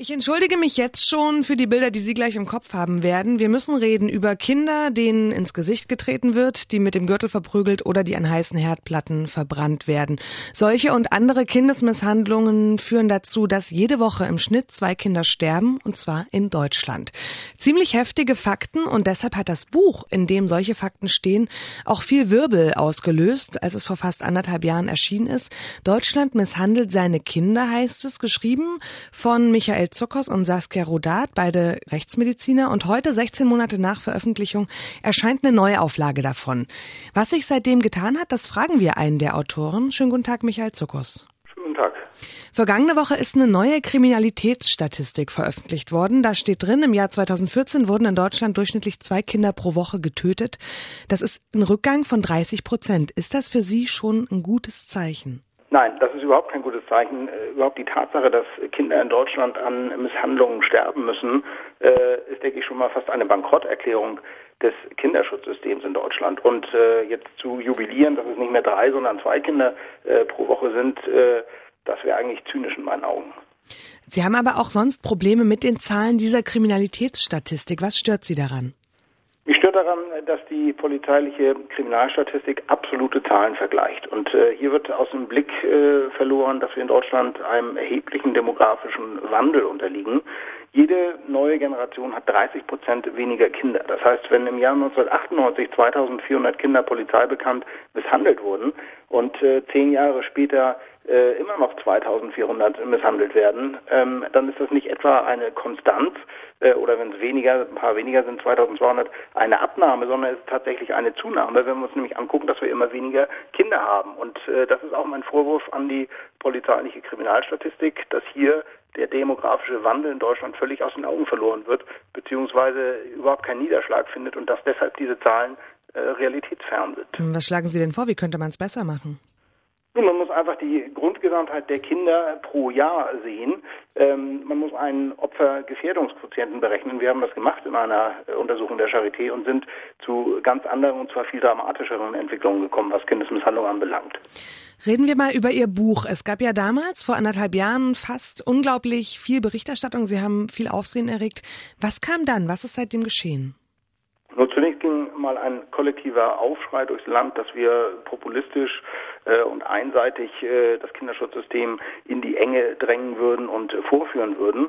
Ich entschuldige mich jetzt schon für die Bilder, die Sie gleich im Kopf haben werden. Wir müssen reden über Kinder, denen ins Gesicht getreten wird, die mit dem Gürtel verprügelt oder die an heißen Herdplatten verbrannt werden. Solche und andere Kindesmisshandlungen führen dazu, dass jede Woche im Schnitt 2 Kinder sterben, und zwar in Deutschland. Ziemlich heftige Fakten, und deshalb hat das Buch, in dem solche Fakten stehen, auch viel Wirbel ausgelöst, als es vor fast 1,5 Jahren erschienen ist. Deutschland misshandelt seine Kinder, heißt es, geschrieben von Michael Zuckers und Saskia Rodat, beide Rechtsmediziner, und heute, 16 Monate nach Veröffentlichung, erscheint eine Neuauflage davon. Was sich seitdem getan hat, das fragen wir einen der Autoren. Schönen guten Tag, Michael Zuckers. Schönen guten Tag. Vergangene Woche ist eine neue Kriminalitätsstatistik veröffentlicht worden. Da steht drin, im Jahr 2014 wurden in Deutschland durchschnittlich 2 Kinder pro Woche getötet. Das ist ein Rückgang von 30%. Ist das für Sie schon ein gutes Zeichen? Nein, das ist überhaupt kein gutes Zeichen. Überhaupt die Tatsache, dass Kinder in Deutschland an Misshandlungen sterben müssen, ist, denke ich, schon mal fast eine Bankrotterklärung des Kinderschutzsystems in Deutschland. Und jetzt zu jubilieren, dass es nicht mehr 3, sondern 2 Kinder pro Woche sind, das wäre eigentlich zynisch in meinen Augen. Sie haben aber auch sonst Probleme mit den Zahlen dieser Kriminalitätsstatistik. Was stört Sie daran? Mich stört daran, dass die polizeiliche Kriminalstatistik absolute Zahlen vergleicht. Und hier wird aus dem Blick verloren, dass wir in Deutschland einem erheblichen demografischen Wandel unterliegen. Jede neue Generation hat 30% weniger Kinder. Das heißt, wenn im Jahr 1998 2400 Kinder polizeibekannt misshandelt wurden und 10 Jahre später immer noch 2400 misshandelt werden, dann ist das nicht etwa eine Konstanz oder wenn es ein paar weniger sind, 2200, eine Abnahme, sondern es ist tatsächlich eine Zunahme, wenn wir uns nämlich angucken, dass wir immer weniger Kinder haben. Und das ist auch mein Vorwurf an die polizeiliche Kriminalstatistik, dass hier der demografische Wandel in Deutschland völlig aus den Augen verloren wird, beziehungsweise überhaupt keinen Niederschlag findet und dass deshalb diese Zahlen realitätsfern sind. Was schlagen Sie denn vor? Wie könnte man es besser machen? Nun, man muss einfach die Grundgesamtheit der Kinder pro Jahr sehen. Man muss einen Opfergefährdungsquotienten berechnen. Wir haben das gemacht in einer Untersuchung der Charité und sind zu ganz anderen und zwar viel dramatischeren Entwicklungen gekommen, was Kindesmisshandlung anbelangt. Reden wir mal über Ihr Buch. Es gab ja damals, vor 1,5 Jahren, fast unglaublich viel Berichterstattung. Sie haben viel Aufsehen erregt. Was kam dann? Was ist seitdem geschehen? Nur zunächst ging mal ein kollektiver Aufschrei durchs Land, dass wir populistisch und einseitig das Kinderschutzsystem in die Enge drängen würden und vorführen würden.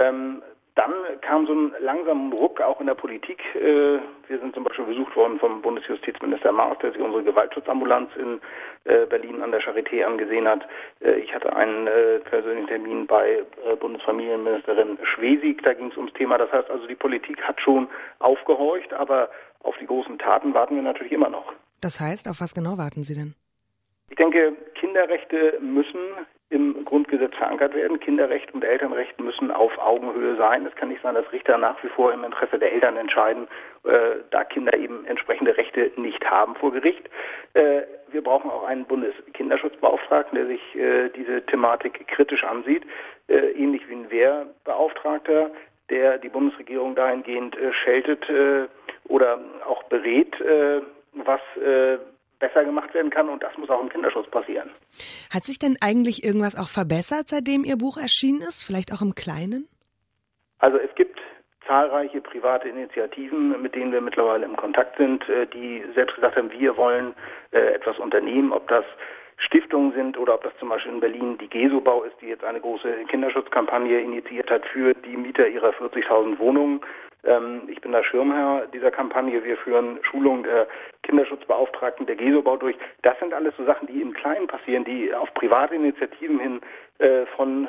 Dann kam so ein langsamer Ruck auch in der Politik. Wir sind zum Beispiel besucht worden vom Bundesjustizminister Maas, der sich unsere Gewaltschutzambulanz in Berlin an der Charité angesehen hat. Ich hatte einen persönlichen Termin bei Bundesfamilienministerin Schwesig. Da ging es ums Thema. Das heißt also, die Politik hat schon aufgehorcht, aber auf die großen Taten warten wir natürlich immer noch. Das heißt, auf was genau warten Sie denn? Ich denke, Kinderrechte müssen im Grundgesetz verankert werden. Kinderrecht und Elternrecht müssen auf Augenhöhe sein. Es kann nicht sein, dass Richter nach wie vor im Interesse der Eltern entscheiden, da Kinder eben entsprechende Rechte nicht haben vor Gericht. Wir brauchen auch einen Bundeskinderschutzbeauftragten, der sich diese Thematik kritisch ansieht, ähnlich wie ein Wehrbeauftragter, der die Bundesregierung dahingehend scheltet oder auch berät, was besser gemacht werden kann, und das muss auch im Kinderschutz passieren. Hat sich denn eigentlich irgendwas auch verbessert, seitdem Ihr Buch erschienen ist? Vielleicht auch im Kleinen? Also es gibt zahlreiche private Initiativen, mit denen wir mittlerweile im Kontakt sind, die selbst gesagt haben, wir wollen etwas unternehmen, ob das Stiftungen sind oder ob das zum Beispiel in Berlin die GESO-Bau ist, die jetzt eine große Kinderschutzkampagne initiiert hat für die Mieter ihrer 40.000 Wohnungen. Ich bin der Schirmherr dieser Kampagne. Wir führen Schulungen der Kinderschutzbeauftragten der GESO-Bau durch. Das sind alles so Sachen, die im Kleinen passieren, die auf private Initiativen hin von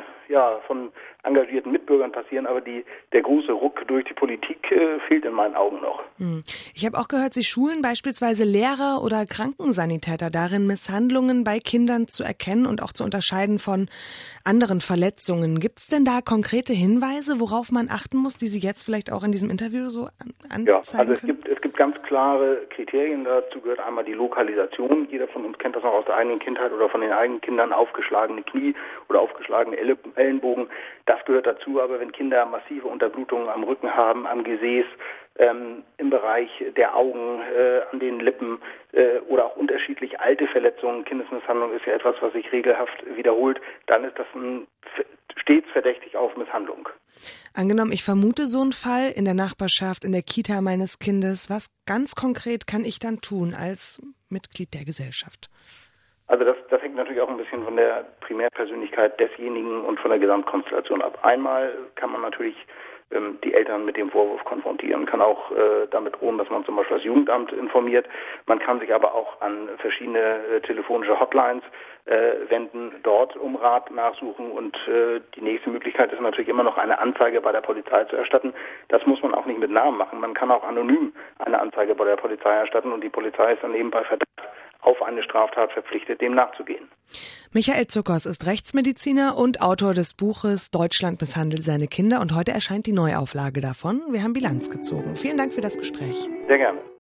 engagierten Mitbürgern passieren, aber der große Ruck durch die Politik fehlt in meinen Augen noch. Ich habe auch gehört, Sie schulen beispielsweise Lehrer oder Krankensanitäter darin, Misshandlungen bei Kindern zu erkennen und auch zu unterscheiden von anderen Verletzungen. Gibt es denn da konkrete Hinweise, worauf man achten muss, die Sie jetzt vielleicht auch in diesem Interview so anzeigen Ja, also können? es gibt ganz klare Kriterien. Dazu gehört einmal die Lokalisation. Jeder von uns kennt das noch aus der eigenen Kindheit oder von den eigenen Kindern, aufgeschlagene Knie oder aufgeschlagene Ellenbogen. Das gehört dazu, aber wenn Kinder massive Unterblutungen am Rücken haben, am Gesäß, im Bereich der Augen, an den Lippen oder auch unterschiedlich alte Verletzungen. Kindesmisshandlung ist ja etwas, was sich regelhaft wiederholt. Dann ist das stets verdächtig auf Misshandlung. Angenommen, ich vermute so einen Fall in der Nachbarschaft, in der Kita meines Kindes. Was ganz konkret kann ich dann tun als Mitglied der Gesellschaft? Also das hängt natürlich auch ein bisschen von der Primärpersönlichkeit desjenigen und von der Gesamtkonstellation ab. Einmal kann man natürlich die Eltern mit dem Vorwurf konfrontieren, kann auch damit drohen, dass man zum Beispiel das Jugendamt informiert. Man kann sich aber auch an verschiedene telefonische Hotlines wenden, dort um Rat nachsuchen und die nächste Möglichkeit ist natürlich immer noch eine Anzeige bei der Polizei zu erstatten. Das muss man auch nicht mit Namen machen. Man kann auch anonym eine Anzeige bei der Polizei erstatten und die Polizei ist dann eben bei Verdacht auf eine Straftat verpflichtet, dem nachzugehen. Michael Zuckers ist Rechtsmediziner und Autor des Buches Deutschland misshandelt seine Kinder und heute erscheint die Neuauflage davon. Wir haben Bilanz gezogen. Vielen Dank für das Gespräch. Sehr gerne.